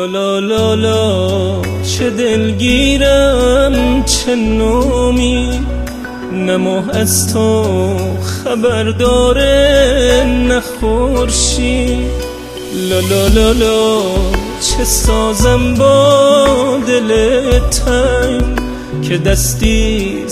لا لا لا چه دلگیرم چه نومی، نه ماه از تو خبر داره نه خورشید. لا لا لا لا چه سازم با دل تنگ که دستی